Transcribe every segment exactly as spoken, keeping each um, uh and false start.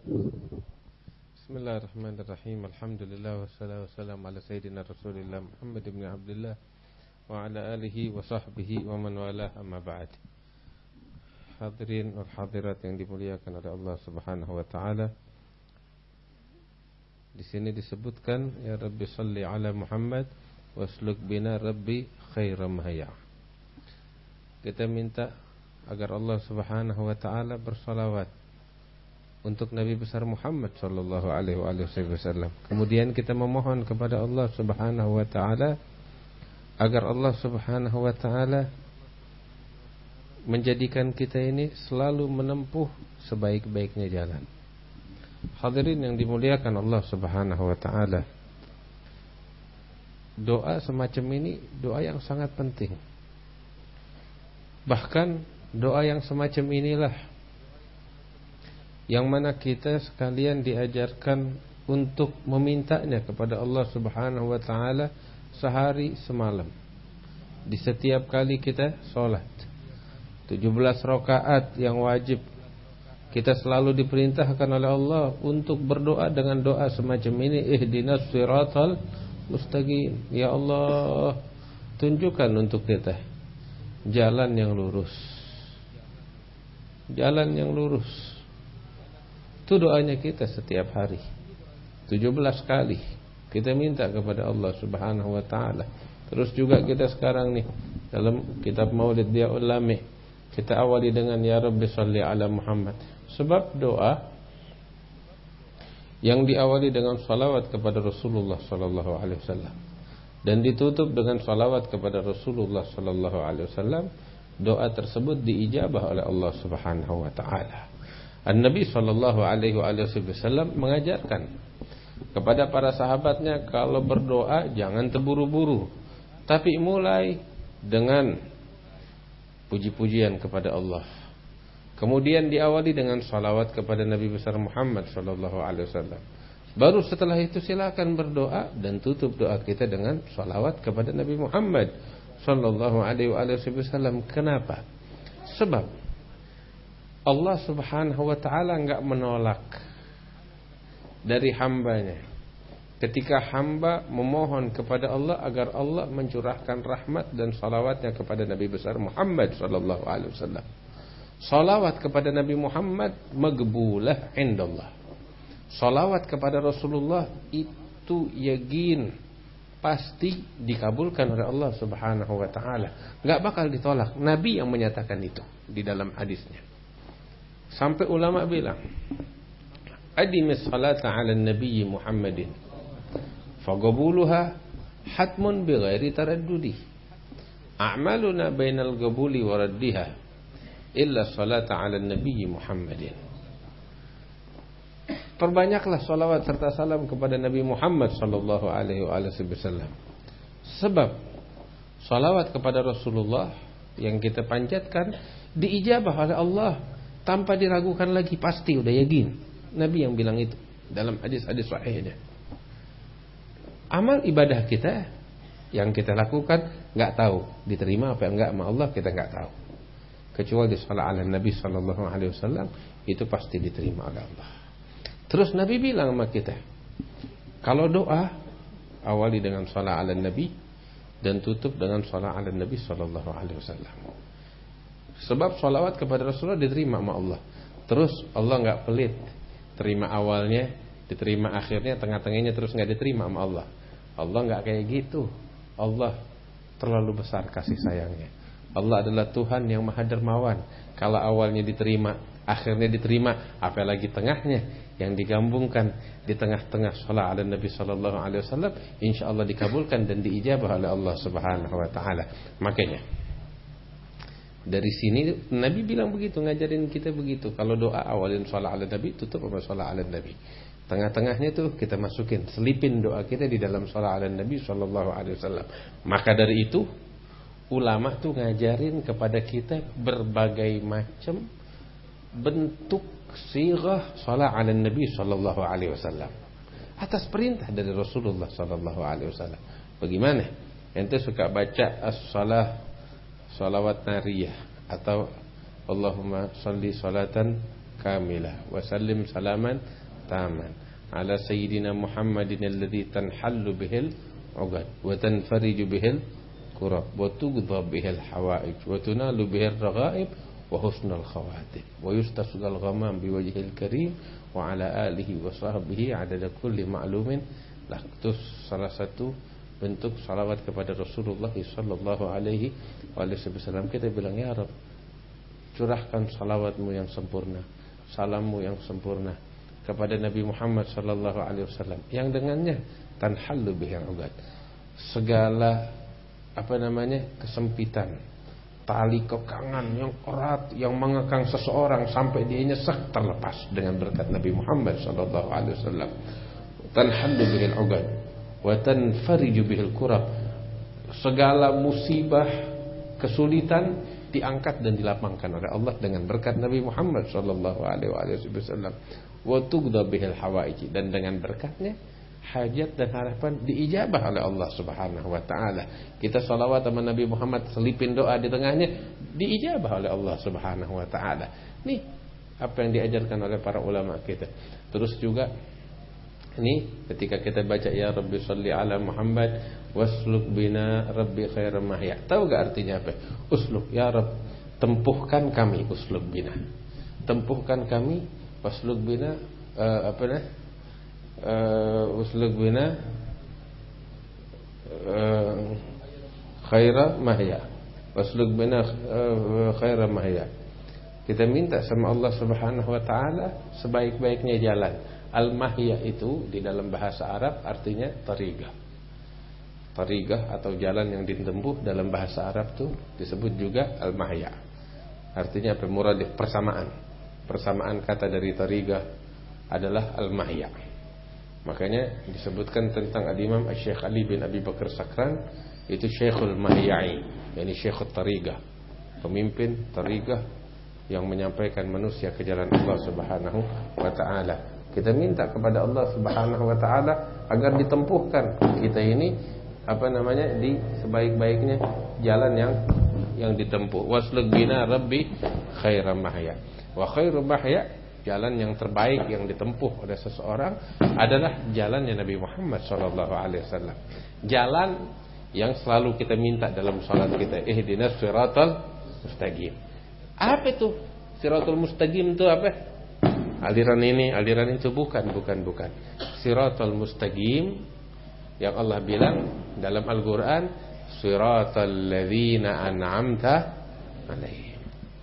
Bismillahirrahmanirrahim. Alhamdulillah wassalatu wassalamu ala sayyidina Rasulillah Muhammad ibn Abdullah wa ala alihi wa sahbihi wa man walah, amma ba'd. Hadirin wal hadirat yang dimuliakan oleh Allah Subhanahu wa taala. Di sini disebutkan ya Rabbi shalli ala Muhammad wasluk bina Rabbi khairam mahya. Kita minta agar Allah Subhanahu wa taala bersalawat untuk Nabi besar Muhammad sallallahu alaihi wasallam. Kemudian kita memohon kepada Allah Subhanahu wa taala agar Allah Subhanahu wa taala menjadikan kita ini selalu menempuh sebaik-baiknya jalan. Hadirin yang dimuliakan Allah Subhanahu wa taala, doa semacam ini doa yang sangat penting. Bahkan doa yang semacam inilah yang mana kita sekalian diajarkan untuk memintanya kepada Allah Subhanahu wa taala sehari semalam. Di setiap kali kita sholat tujuh belas rakaat yang wajib, kita selalu diperintahkan oleh Allah untuk berdoa dengan doa semacam ini, ihdinas siratal mustaqim. Ya Allah, tunjukkan untuk kita jalan yang lurus. Jalan yang lurus. Itu doanya kita setiap hari tujuh belas kali kita minta kepada Allah Subhanahu wa taala. Terus juga kita sekarang nih dalam kitab Maulid Dia Ulami kita awali dengan ya Rabbi shalli ala Muhammad. Sebab doa yang diawali dengan salawat kepada Rasulullah sallallahu alaihi wasallam dan ditutup dengan salawat kepada Rasulullah sallallahu alaihi wasallam, doa tersebut diijabah oleh Allah Subhanahu wa taala. An-Nabi sallallahu alaihi wasallam mengajarkan kepada para sahabatnya kalau berdoa jangan terburu-buru, tapi mulai dengan puji-pujian kepada Allah. Kemudian diawali dengan salawat kepada Nabi besar Muhammad sallallahu alaihi wasallam. Baru setelah itu silakan berdoa dan tutup doa kita dengan salawat kepada Nabi Muhammad sallallahu alaihi wasallam. Kenapa? Sebab Allah Subhanahu wa taala enggak menolak dari hambanya ketika hamba memohon kepada Allah agar Allah mencurahkan rahmat dan salawatnya kepada Nabi besar Muhammad sallallahu alaihi wasallam. Salawat kepada Nabi Muhammad magbulah indallah. Salawat kepada Rasulullah itu yakin pasti dikabulkan oleh Allah Subhanahu wa taala. Enggak bakal ditolak. Nabi yang menyatakan itu di dalam hadisnya. Sampai ulama bilang, adimis salata ala nabi Muhammadin faqabuluha hatmun bighairi taraddudi. A'maluna bainal qabuli wa raddiha illa salata ala nabi Muhammadin. Perbanyaklah salawat serta salam kepada Nabi Muhammad sallallahu alaihi wasallam. Sebab salawat kepada Rasulullah yang kita panjatkan diijabah oleh Allah tanpa diragukan lagi, pasti udah yakin. Nabi yang bilang itu dalam hadis-hadis sahihnya. Amal ibadah kita yang kita lakukan nggak tahu diterima apa enggak sama Allah, kita nggak tahu. Kecuali salat ala Nabi sallallahu alaihi wasallam itu pasti diterima oleh Allah. Terus Nabi bilang sama kita, kalau doa awali dengan salat ala Nabi dan tutup dengan salat ala Nabi sallallahu alaihi wasallam. Sebab salawat kepada Rasulullah diterima sama Allah. Terus Allah enggak pelit, terima awalnya, diterima akhirnya, tengah-tengahnya terus enggak diterima sama Allah. Allah enggak kayak gitu. Allah terlalu besar kasih sayangnya. Allah adalah Tuhan yang Maha Dermawan. Kalau awalnya diterima, akhirnya diterima, apalagi tengahnya yang digabungkan di tengah-tengah salat ala Nabi sallallahu alaihi wasallam, insyaallah dikabulkan dan diijabah oleh Allah Subhanahu wa taala. Makanya dari sini Nabi bilang begitu, ngajarin kita begitu. Kalau doa awalin salat ala Nabi, tutup sama salat ala Nabi. Tengah-tengahnya tuh kita masukin, selipin doa kita di dalam salat ala Nabi sallallahu alaihi wasallam. Maka dari itu ulama tuh ngajarin kepada kita berbagai macam bentuk sirah salat ala Nabi sallallahu alaihi wasallam atas perintah dari Rasulullah sallallahu alaihi wasallam. Bagaimana? Ente suka baca as-salah salawat nariyah atau Allahumma salli salatan kamilah wa sallim salaman taman ala sayyidina Muhammadin alladhi tanhallu bihil uqad wa tanfariju bihil kurab wa tughdha bihil hawaij wa tunalu bihil raghaib wa husnul khawatim wa yustasqal ghamam biwajhil karim wa ala alihi wa sahbihi adada kulli ma'lumin lah. Itu salah satu bentuk salawat kepada Rasulullah sallallahu alaihi wasallam. Kita bilang, ya Rabb, curahkan salawatmu yang sempurna, salammu yang sempurna kepada Nabi Muhammad sallallahu alaihi wasallam yang dengannya tanhallu bihil uqad, segala apa namanya kesempitan, tali kekangan yang erat yang mengekang seseorang sampai dia nyesek terlepas dengan berkat Nabi Muhammad sallallahu alaihi wasallam. Tanhallu bihil uqad wa tanfariju bihil kurab, segala musibah, kesulitan diangkat dan dilapangkan oleh Allah dengan berkat Nabi Muhammad sallallahu alaihi wasallam. Wa tughdha bihil hawaij, dan dengan berkatnya hajat dan harapan diijabah oleh Allah Subhanahu wa taala. Kita salawat sama Nabi Muhammad, selipin doa di tengahnya, diijabah oleh Allah Subhanahu wa taala. Nih apa yang diajarkan oleh para ulama kita. Terus juga ini ketika kita baca ya Rabbi shalli ala Muhammad wasluk bina Rabbi khairan mahya. Tahu gak artinya apa? Usluk, ya Rabb, tempuhkan kami, usluk bina. Tempuhkan kami, wasluk bina uh, apa nah? Uh, usluk bina uh, khairan mahya. Wasluk bina uh, khairan mahya. Kita minta sama Allah Subhanahu wa taala sebaik-baiknya jalan. Al-mahya itu di dalam bahasa Arab artinya tarigah. Tarigah atau jalan yang ditempuh dalam bahasa Arab itu disebut juga al-mahya. Artinya apa? Muradif, persamaan. Persamaan kata dari tarigah adalah al-mahya. Makanya disebutkan tentang Al-Imam Syekh Ali bin Abi Bakar Sakran, itu Syekhul Mahyai, yakni Syekhul Tarigah, pemimpin tarigah yang menyampaikan manusia ke jalan Allah Subhanahu wa taala. Kita minta kepada Allah Subhanahu wa taala agar ditempuhkan kita ini apa namanya di sebaik-baiknya jalan yang yang ditempuh. Wasluk bina Rabbi khairan mahya. Wa khairu mahya, jalan yang terbaik yang ditempuh oleh seseorang adalah jalannya Nabi Muhammad sallallahu alaihi wasallam. Jalan yang selalu kita minta dalam salat kita, ihdinas siratal mustaqim. Apa itu? Siratal mustaqim itu apa? Aliran ini, aliran itu bukan, bukan, bukan. Siratal mustaqim yang Allah bilang dalam Al-Qur'an, siratal ladzina an'amta alaihim.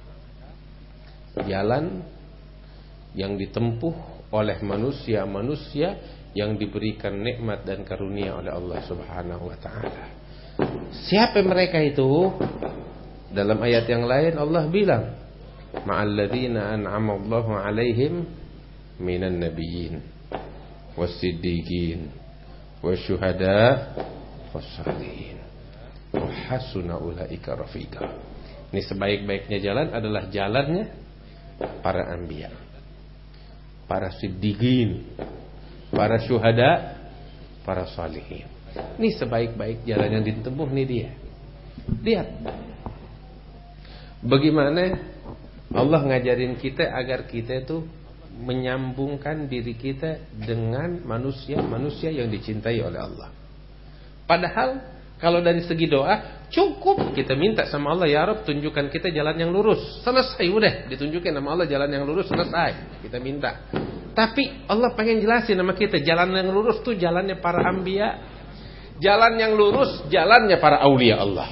Jalan yang ditempuh oleh manusia-manusia yang diberikan nikmat dan karunia oleh Allah Subhanahu wa taala. Siapa mereka itu? Dalam ayat yang lain Allah bilang, ma'alladzina an'ama Allahu 'alaihim minan nabiyyin was-siddiqin wasyuhada was-shalihin wa hasuna ulaika rafiqa. Ini sebaik-baiknya jalan adalah jalannya para anbiya, para siddiqin, para syuhada, para shalihin. Ini sebaik-baik jalan yang ditempuh nih dia. Lihat bagaimana Allah ngajarin kita agar kita itu menyambungkan diri kita dengan manusia-manusia yang dicintai oleh Allah. Padahal kalau dari segi doa cukup kita minta sama Allah, ya Rabb, tunjukkan kita jalan yang lurus. Selesai, udah ditunjukin sama Allah jalan yang lurus, selesai. Kita minta. Tapi Allah pengen jelasin sama kita, jalan yang lurus tuh jalannya para anbiya. Jalan yang lurus jalannya para aulia Allah.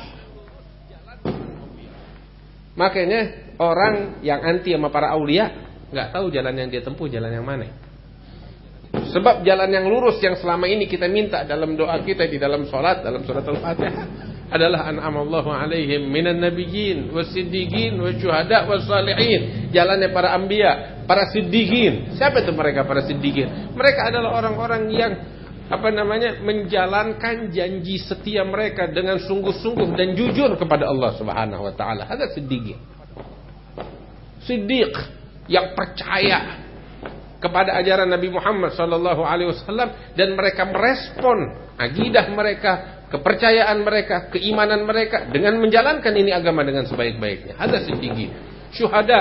Makanya orang yang anti sama para aulia nggak tahu jalan yang dia tempuh jalan yang mana. Sebab jalan yang lurus yang selama ini kita minta dalam doa kita di dalam sholat, dalam surat Al-Fatihah adalah an'amallahu alaihim minan nabiyyin was-siddiqin wasyuhada was-shalihin. Jalannya para anbiya, para siddiqin. Siapa itu mereka para siddiqin? Mereka adalah orang-orang yang apa namanya menjalankan janji setia mereka dengan sungguh-sungguh dan jujur kepada Allah Subhanahu wa taala. Ada siddiqin. Siddiq yang percaya kepada ajaran Nabi Muhammad sallallahu alaihi wasallam dan mereka merespon akidah mereka, kepercayaan mereka, keimanan mereka dengan menjalankan ini agama dengan sebaik-baiknya. Ada siddiqin. Syuhada,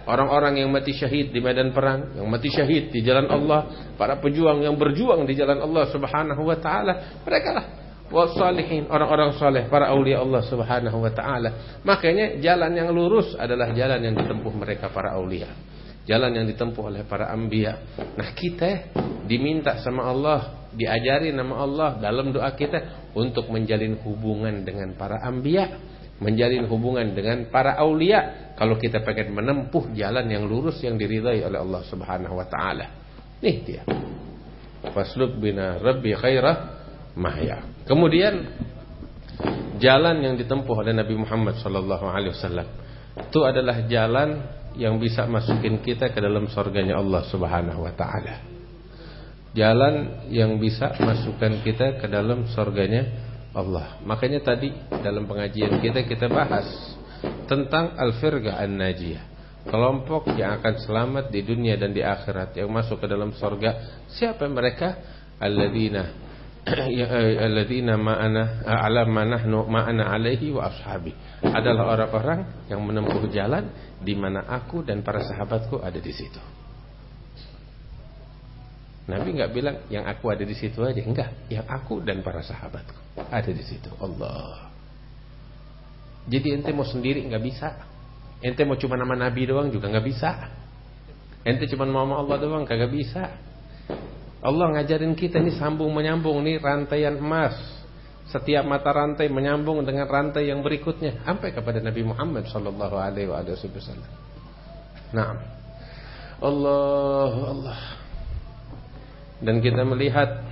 orang-orang yang mati syahid di medan perang, yang mati syahid di jalan Allah, para pejuang yang berjuang di jalan Allah Subhanahu wa taala, mereka lah wassalihin, orang-orang saleh, para aulia Allah Subhanahu wa taala. Makanya jalan yang lurus adalah jalan yang ditempuh mereka para aulia, jalan yang ditempuh oleh para anbiya. Nah, kita diminta sama Allah, diajari nama Allah dalam doa kita untuk menjalin hubungan dengan para anbiya, menjalin hubungan dengan para aulia, kalau kita pengen menempuh jalan yang lurus yang diridai oleh Allah Subhanahu wa taala. Nih dia. Fasluk bina rabbi khairah mahya. Kemudian jalan yang ditempuh oleh Nabi Muhammad sallallahu alaihi wasallam itu adalah jalan yang bisa masukin kita ke dalam surganya Allah Subhanahu wa taala. Jalan yang bisa masukkan kita ke dalam surganya Allah. Makanya tadi dalam pengajian kita kita bahas tentang al-firqah an-najiyah, kelompok yang akan selamat di dunia dan di akhirat, yang masuk ke dalam surga. Siapa mereka? Alladzina alladzina ma'ana ala ma nahnu ma'ana alaihi wa ashabi. Adalah orang-orang yang menempuh jalan di mana aku dan para sahabatku ada di situ. Nabi enggak bilang yang aku ada di situ aja, enggak, yang aku dan para sahabatku ada di situ. Allah. Jadi ente mau sendiri enggak bisa. Ente mau cuma nama Nabi doang juga enggak bisa. Ente cuma mau Allah doang kagak bisa. Allah ngajarin kita ini sambung menyambung nih, rantaian emas. Setiap mata rantai menyambung dengan rantai yang berikutnya sampai kepada Nabi Muhammad sallallahu alaihi wasallam. Naam. Allah Allah. Dan kita melihat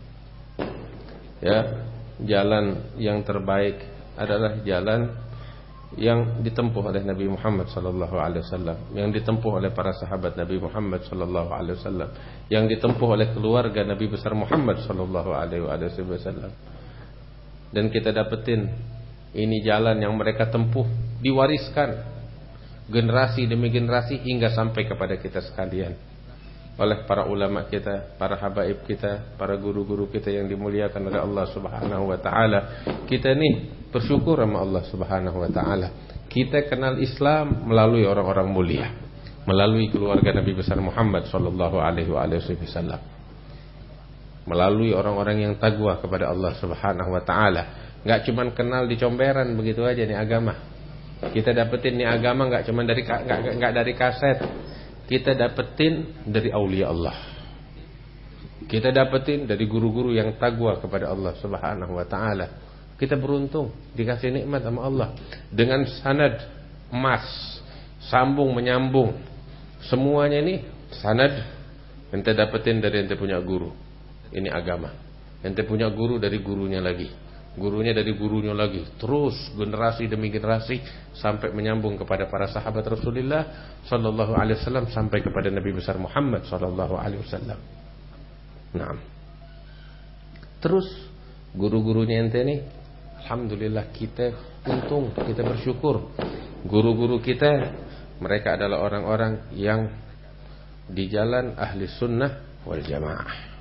ya, jalan yang terbaik adalah jalan yang ditempuh oleh Nabi Muhammad sallallahu alaihi wasallam, yang ditempuh oleh para sahabat Nabi Muhammad sallallahu alaihi wasallam, yang ditempuh oleh keluarga Nabi besar Muhammad sallallahu alaihi wasallam. Dan kita dapetin ini jalan yang mereka tempuh, diwariskan generasi demi generasi hingga sampai kepada kita sekalian oleh para ulama kita, para habaib kita, para guru-guru kita yang dimuliakan oleh Allah Subhanahu wa taala. Kita nih bersyukur sama Allah Subhanahu wa taala. Kita kenal Islam melalui orang-orang mulia, melalui keluarga Nabi besar Muhammad sallallahu alaihi wasallam, melalui orang-orang yang taqwa kepada Allah Subhanahu wa taala. Enggak cuman kenal di comberan begitu aja nih agama. Kita dapetin nih agama enggak cuman dari enggak enggak dari kaset. Kita dapetin dari aulia Allah. Kita dapetin dari guru-guru yang taqwa kepada Allah Subhanahu wa taala. Kita beruntung dikasih nikmat sama Allah dengan sanad emas, sambung menyambung. Semuanya ini sanad ente dapetin dari ente punya guru. Ini agama. Ente punya guru dari gurunya lagi, gurunya dari gurunya lagi, terus generasi demi generasi sampai menyambung kepada para sahabat Rasulullah sallallahu alaihi wasallam, sampai kepada Nabi besar Muhammad sallallahu alaihi wasallam. Nah, terus guru-gurunya ente nih, alhamdulillah kita untung, kita bersyukur. Guru-guru kita mereka adalah orang-orang yang di jalan ahli sunnah wal jamaah.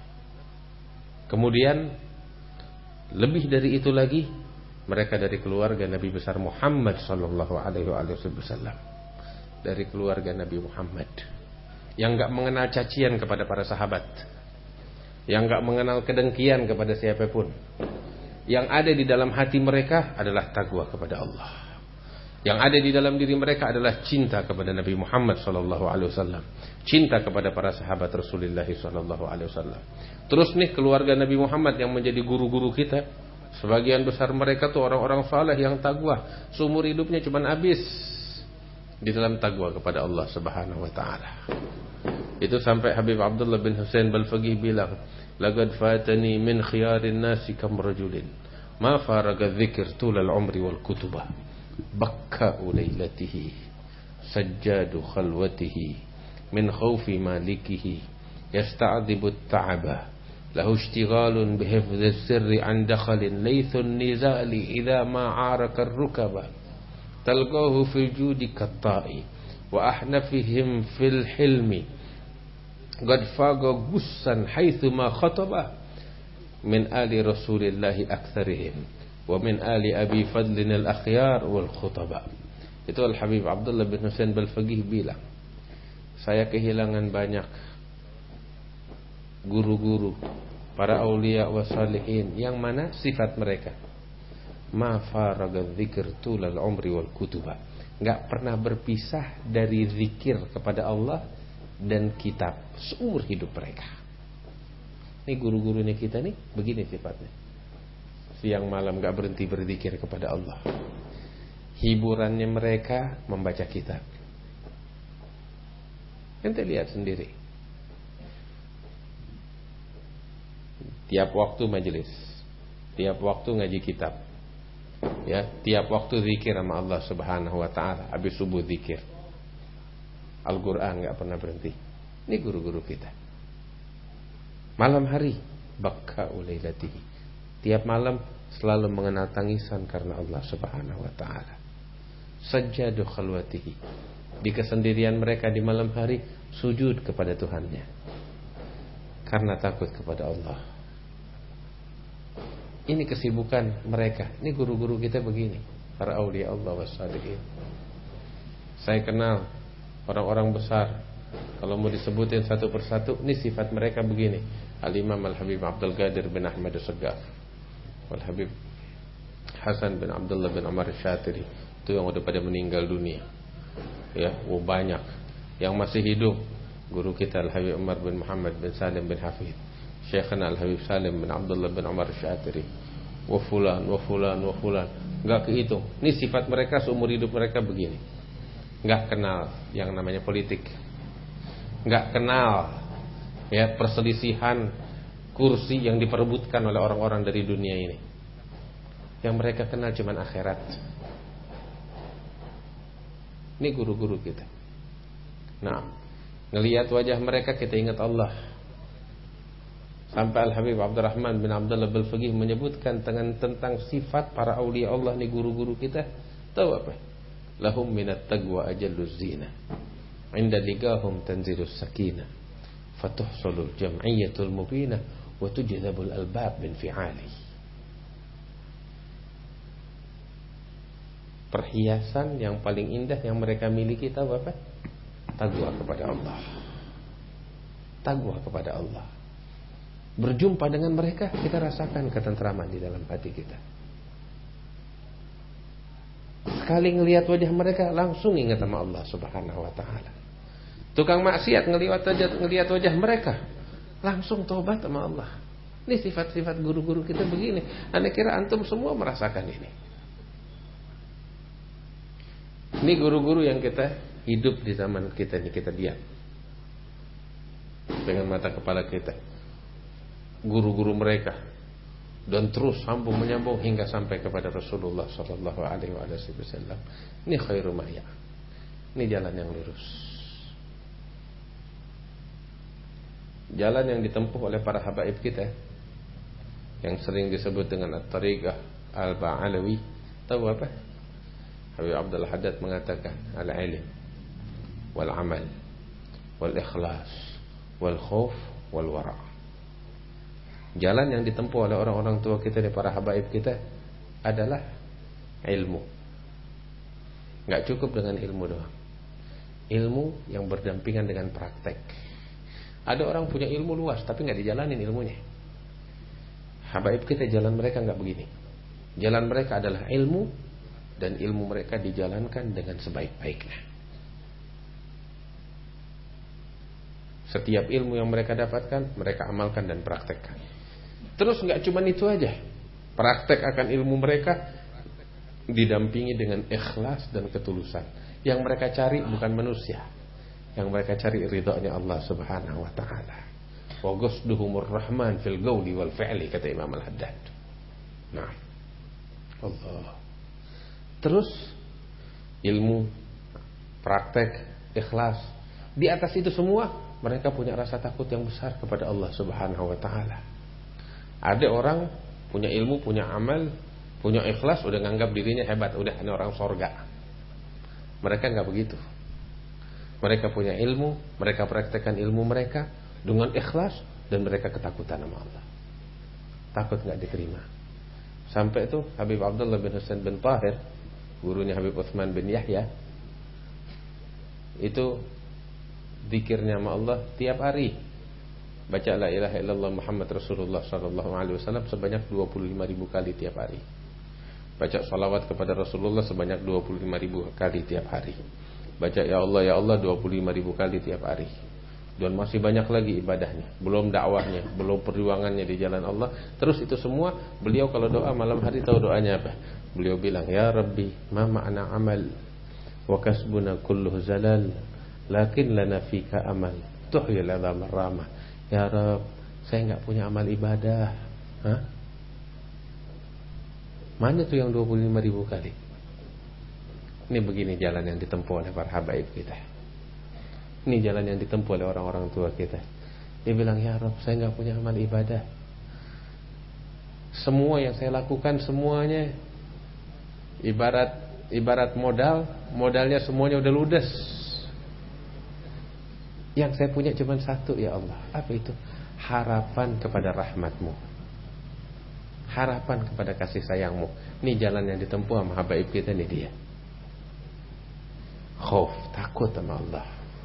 Kemudian lebih dari itu lagi, mereka dari keluarga Nabi besar Muhammad sallallahu alaihi wasallam, dari keluarga Nabi Muhammad yang enggak mengenal cacian kepada para sahabat, yang enggak mengenal kedengkian kepada siapapun. Yang ada di dalam hati mereka adalah takwa kepada Allah. Yang ada di dalam diri mereka adalah cinta kepada Nabi Muhammad sallallahu alaihi wasallam, cinta kepada para sahabat Rasulullah sallallahu alaihi wasallam. Terus nih keluarga Nabi Muhammad yang menjadi guru-guru kita, sebagian besar mereka tuh orang-orang saleh yang takwa, seumur hidupnya cuma habis di dalam takwa kepada Allah Subhanahu wa taala. Itu sampai Habib Abdullah bin Husain Balfaqih bilang, "Laqad fatani min khiyarin nasi kam rajulin ma faraga dzikr tulal umri wal kutubah bakka'u lailatihi sajjadu khalwatihi min khawfi malikihi yasta'dibu at-ta'aba lahu ishtighalun bihifdhi as-sirri an dakhalin laythun nizali idha ma 'araka ar-rukaba talqahu fil judi kat-ta'i wa ahnafihim fil hilmi qad faqa gussan haitsu ma khataba min ali rasulillahi aktsarihim wa min ali abi fadlin al-akhyar wal khutaba." Itu Al-Habib Abdullah bin Husain Balfaqih bilang, saya kehilangan banyak guru-guru, para aulia wa salihin, yang mana sifat mereka ma faraga dzikr tulal umri wal kutuba, enggak pernah berpisah dari zikir kepada Allah dan kitab seumur hidup mereka. Ini guru-gurunya kita nih begini sifatnya. Siang malam enggak berhenti berzikir kepada Allah. Hiburannya mereka membaca kitab. Ente lihat sendiri. Tiap waktu majelis, tiap waktu ngaji kitab, ya, tiap waktu zikir sama Allah Subhanahu wa taala, habis subuh zikir. Al-Qur'an enggak pernah berhenti. Ini guru-guru kita. Malam hari bakka ulailatihi. Tiap malam selalu mengenal tangisan karena Allah Subhanahu wa taala. Sajjadu khalwatihi. Di kesendirian mereka di malam hari sujud kepada Tuhannya karena takut kepada Allah. Ini kesibukan mereka. Ini guru-guru kita begini, para aulia Allah wassalihin. Saya kenal orang-orang besar. Kalau mau disebutin satu persatu, ini sifat mereka begini. Al-Imam Al-Habib Abdul Qadir bin Ahmad As-Saggaf, Al-Habib Hasan bin Abdullah bin Umar Syatiri, itu yang udah pada meninggal dunia. Ya, oh banyak. Yang masih hidup, guru kita Al-Habib Umar bin Muhammad bin Salim bin Hafid, Syekhana Al-Habib Salim bin Abdullah bin Umar Syatiri, wa fulan, wa fulan, wa fulan. Enggak kehitung. Ini sifat mereka seumur hidup mereka begini. Enggak kenal yang namanya politik. Enggak kenal ya perselisihan kursi yang diperebutkan oleh orang-orang dari dunia ini. Yang mereka kenal cuma akhirat. Ini guru-guru kita. Nah, ngelihat wajah mereka kita ingat Allah. Sampai Al-Habib Abdurrahman bin Abdullah Al-Faqih menyebutkan tentang, tentang sifat para aulia Allah nih guru-guru kita. Tahu apa? Lahum minat taqwa ajalluz zina. Inda ligahum tanzilus sakinah. Fatuhsulul jam'iyatul mubinah wa tujzabul albab bin fi'ali. Perhiasan yang paling indah yang mereka miliki tahu apa? Taqwa kepada Allah. Taqwa kepada Allah. Berjumpa dengan mereka kita rasakan ketentraman di dalam hati kita. Sekali ngelihat wajah mereka langsung ingat sama Allah Subhanahu wa taala. Tukang maksiat ngelihat wajah ngelihat wajah mereka langsung tobat sama Allah. Ini sifat-sifat guru-guru kita begini. Anda kira antum semua merasakan ini? Ini guru-guru yang kita hidup di zaman kita ini, kita lihat dengan mata kepala kita. Guru-guru mereka dan terus sambung menyambung hingga sampai kepada Rasulullah sallallahu alaihi wasallam. Ini khairu maya. Ini jalan yang lurus. Jalan yang ditempuh oleh para habaib kita yang sering disebut dengan at-tariqah al-Ba'alawi. Tahu apa? Habib Abdul Haddad mengatakan al-ilm wal amal wal ikhlas wal khauf wal wara'. Jalan yang ditempuh oleh orang-orang tua kita dan para habaib kita adalah ilmu. Enggak cukup dengan ilmu doang. Ilmu yang berdampingan dengan praktek. Ada orang punya ilmu luas tapi enggak dijalanin ilmunya. Habaib kita jalan mereka enggak begini. Jalan mereka adalah ilmu, dan ilmu mereka dijalankan dengan sebaik-baiknya. Setiap ilmu yang mereka dapatkan mereka amalkan dan praktekkan. Terus enggak cuma itu aja. Praktek akan ilmu mereka didampingi dengan ikhlas dan ketulusan. Yang mereka cari bukan manusia. Yang mereka cari ridhonya Allah Subhanahu wa taala. Wa ghusduhumur rahman fil qawli wal fi'li, kata Imam Al-Haddad. Nah, Allah. Terus ilmu, praktek, ikhlas. Di atas itu semua mereka punya rasa takut yang besar kepada Allah Subhanahu wa taala. Ada orang punya ilmu, punya amal, punya ikhlas, udah nganggap dirinya hebat, udah ini orang sorga. Mereka enggak begitu. Mereka punya ilmu, mereka praktekkan ilmu mereka dengan ikhlas, dan mereka ketakutan sama Allah. Takut enggak diterima. Sampai itu Habib Abdullah bin Husain bin Tahir, gurunya Habib Utsman bin Yahya, itu zikirnya sama Allah tiap hari. Baca la ilaha illallah Muhammad Rasulullah sallallahu alaihi wasallam sebanyak dua puluh lima ribu kali tiap hari. Baca salawat kepada Rasulullah sebanyak dua puluh lima ribu kali tiap hari. Baca ya Allah ya Allah dua puluh lima ribu kali tiap hari. Dan masih banyak lagi ibadahnya, belum dakwahnya, belum perjuangannya di jalan Allah. Terus itu semua beliau kalau doa malam hari tahu doanya apa? Beliau bilang, ya Rabbi ma ma'na amal wa kasbuna kulluh zalal lakin lana fika amal tuhyil adzam ramah. Ya Rabb, saya enggak punya amal ibadah. Hah? Mana tuh yang dua puluh lima ribu kali? Ini begini jalan yang ditempuh oleh para habaib kita. Ini jalan yang ditempuh oleh orang-orang tua kita. Dia bilang, ya Rabb, saya enggak punya amal ibadah. Semua yang saya lakukan semuanya ibarat ibarat modal, modalnya semuanya udah ludes. Yang saya punya cuma satu, ya Allah. Apa itu? Harapan kepada rahmat-Mu, harapan kepada kasih sayang-Mu. Ini jalan yang ditempuh sama habaib kita nih dia. Khauf, takut sama Allah.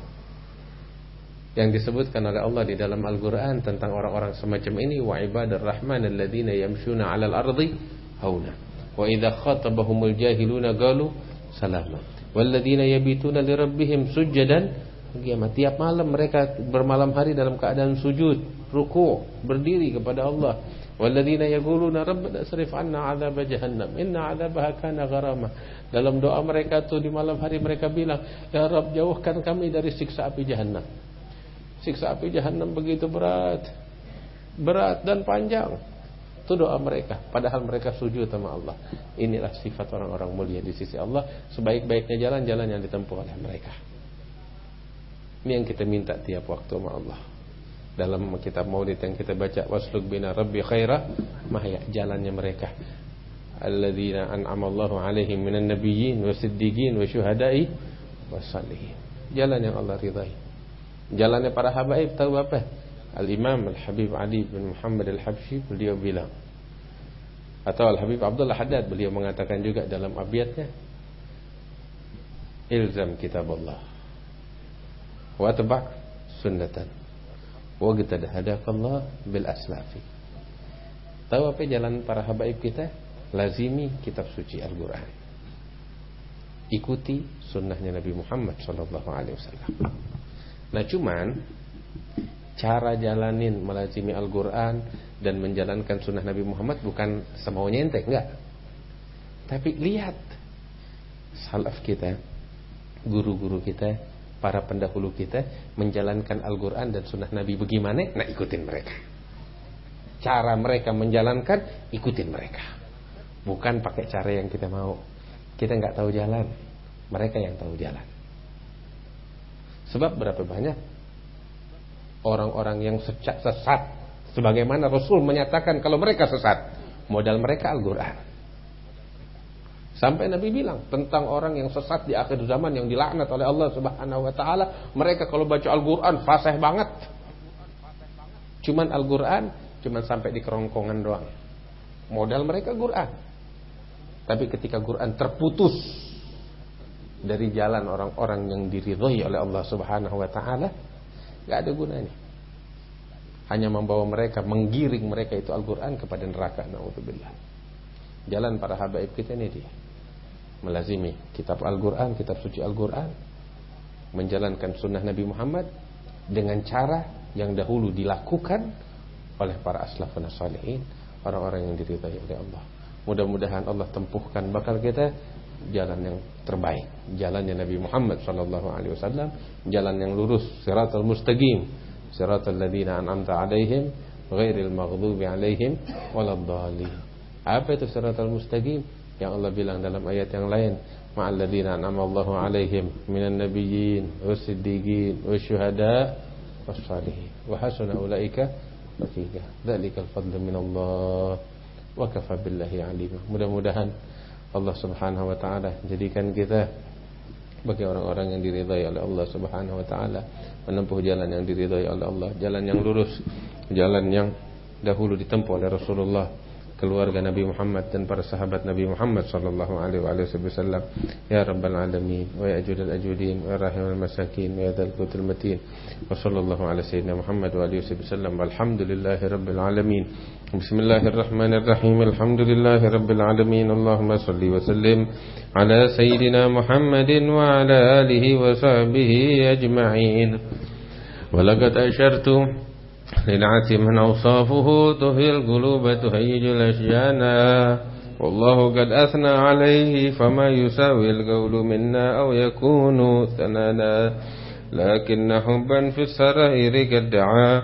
Yang disebutkan oleh Allah di dalam Al-Quran tentang orang-orang semacam ini, wa ibadur rahman alladzina yamshuna 'alal ardi hauna wa idza khatabahumul jahiluna qalu salama walladzina yabituna lirabbihim sujadan qiyamah. Tiap malam mereka bermalam hari dalam keadaan sujud, ruku', berdiri kepada Allah. Walladzina yaquluna rabbana srif 'anna 'adzab jahannam inna 'adzabaha kana gharama. Dalam doa mereka tuh di malam hari mereka bilang, ya Rabb, jauhkan kami dari siksa api jahannam. Siksa api jahannam begitu berat, berat dan panjang. Itu doa mereka, padahal mereka sujud sama Allah. Inilah sifat orang-orang mulia di sisi Allah. Sebaik-baiknya jalan-jalan yang ditempuh oleh mereka. Ini yang kita minta tiap waktu sama Allah. Dalam kitab Maulid yang kita baca, wasluk bina rabbi khaira mahya, jalannya mereka. Alladzina an'ama Allahu 'alaihim minan nabiyyin wasiddiqin wasyuhada'i wassalihin. Jalan yang Allah ridai. Jalannya para habaib tahu apa? Al-Imam Al-Habib Ali bin Muhammad Al-Habsyi beliau bilang, atau Al-Habib Abdullah Haddad beliau mengatakan juga dalam abiyatnya, ilzam kitab Allah wa atba' sunnatan wa qad hadakallah bil aslafi. Tahu apa jalan para habaib kita? Lazimi kitab suci Al-Quran, ikuti sunnahnya Nabi Muhammad sallallahu alaihi wasallam. Nah cuman cara jalanin melazimi Al-Quran dan menjalankan sunnah Nabi Muhammad bukan semaunya ente, enggak. Tapi lihat salaf kita, guru-guru kita, para pendahulu kita menjalankan Al-Quran dan sunnah Nabi bagaimana? Nah ikutin mereka. Cara mereka menjalankan, ikutin mereka. Bukan pakai cara yang kita mau. Kita nggak tahu jalan, mereka yang tahu jalan. Sebab berapa banyak orang-orang yang sesat, sebagaimana Rasul menyatakan kalau mereka sesat, modal mereka Al-Quran. Sampai Nabi bilang tentang orang yang sesat di akhir zaman yang dilaknat oleh Allah Subhanahu wa taala, mereka kalau baca Al-Qur'an fasih banget. Cuman Al-Qur'an cuman sampai di kerongkongan doang. Modal mereka Qur'an. Tapi ketika Qur'an terputus dari jalan orang-orang yang diridhai oleh Allah Subhanahu wa taala, enggak ada gunanya. Hanya membawa mereka, menggiring mereka itu Al-Qur'an kepada neraka. Nauzubillah. Jalan para habaib kita ini dia, melazimi kitab Al-Quran, kitab suci Al-Quran, menjalankan sunnah Nabi Muhammad dengan cara yang dahulu dilakukan oleh para aslafun as-salihin, orang-orang yang diridhai oleh Allah. Mudah-mudahan Allah tempuhkan bakal kita jalan yang terbaik, jalannya Nabi Muhammad sallallahu alaihi wasallam, jalan yang lurus, siratal mustaqim, siratal ladzina an'amta alaihim ghairil maghdubi alaihim waladdallin. Apa itu siratal mustaqim? Yang Allah bilang dalam ayat yang lain, ma'al ladzina an'ama Allahu 'alaihim minan nabiyyin was-siddiqin wasyuhada was-salihin wa hasuna ulaika rafiqa. Dzalikal fadlu minallah wa kafa billahi 'alima. Mudah-mudahan Allah Subhanahu wa taala jadikan kita bagi orang-orang yang diridhai oleh Allah Subhanahu wa taala, menempuh jalan yang diridhai oleh Allah, jalan yang lurus, jalan yang dahulu ditempuh oleh Rasulullah, keluarga Nabi Muhammad dan para sahabat Nabi Muhammad sallallahu alaihi wasallam. Ya rabbal alamin wa ya ajudal ajudin wa rahimul masakin wa ya dzal qutul matin. Wa sallallahu ala sayyidina Muhammad wa alihi wasallam. Walhamdulillahi rabbil alamin. Bismillahirrahmanirrahim. Alhamdulillahi rabbil alamin. Allahumma salli wa sallim ala sayyidina Muhammadin wa ala alihi wa sahbihi ajma'in. Wa laqad ashartu لنعت من أوصافه تهي القلوب تهيج الأشجانا والله قد أثنى عليه فما يساوي القول منا أو يكون ثنانا لكن حبا في السرائر قد دعا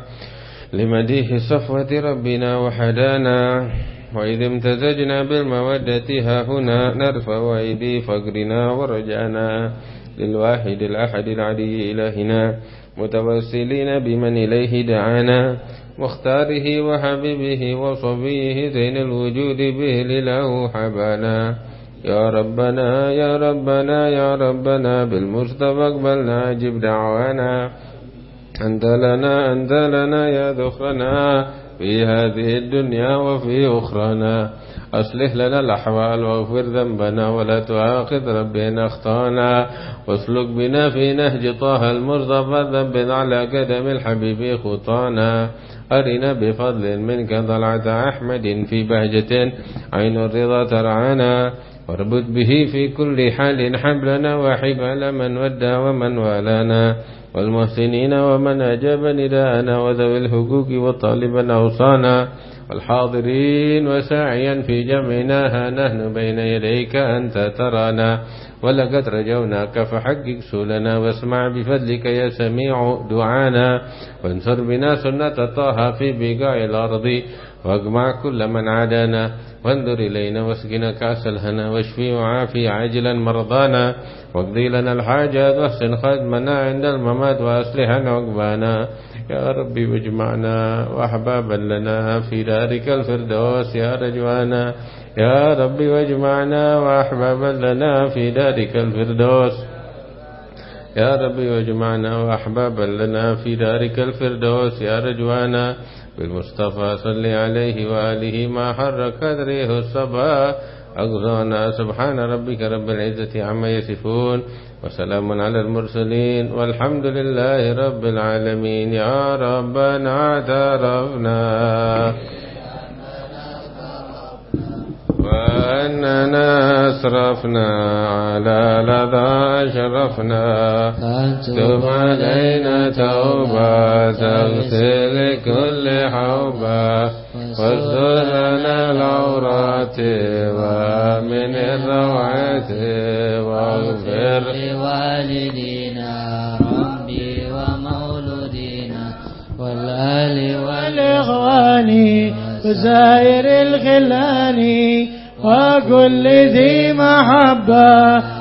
لمديه صفوة ربنا وحدانا وإذ امتزجنا بالمودة ها هنا نرفع أيدي فقرنا ورجعنا للواحد الأحد العلي إلهنا متوسلين بمن إليه دعانا مختاره وحبيبه وصبيه زين الوجود به لله حبانا يا ربنا يا ربنا يا ربنا بالمصطفى اقبلنا أجب دعوانا أنت لنا أنت لنا يا ذخرنا في هذه الدنيا وفي أخرانا أصلح لنا الأحوال واغفر ذنبنا ولا تؤاخذ ربنا أخطانا واسلك بنا في نهج طه المصطفى ثبت على قدم الحبيب خطانا أرنا بفضل منك طلعة أحمد في بهجة عين الرضا ترعانا واربط به في كل حال حبلنا وحبل من ودى ومن والانا والمحسنين ومن أجاب نداءنا وذوي الحقوق والطالبا أوصانا والحاضرين وساعيا في جمعناها نحن بين يديك أنت ترانا ولقد رجوناك فحقق سولنا واسمع بفضلك يا سميع دعانا وانصر بنا سنة طه في بقاع الأرض واجمع كل من عادانا وانظر إلينا واسقنا كأس الهنا واشفي وعافي عاجلا مرضانا واقضي لنا الحاجات واحسن خدمنا عند الممات وأصلحنا عقبانا يا ربي واجمعنا وأحبابا لنا في دارك الفردوس يا رجوانا يا ربي واجمعنا وأحبابا لنا في دارك الفردوس يا ربي واجمعنا وأحبابا لنا في دارك الفردوس يا رجوانا بالمصطفى صل عليه وآله ما حرك ريح الصبا أقضانا سبحان ربك رب العزة عما يصفون وسلام على المرسلين والحمد لله رب العالمين. يا ربنا اعترفنا وأننا أسرفنا على لظى أشرفنا تب علينا توبة تغسل كل حوبة واستر لنا العورات ومن الروعات واغفر لوالدينا ربي ومولودينا والآل والإخوان وزائر الخلان وكل ذي محبة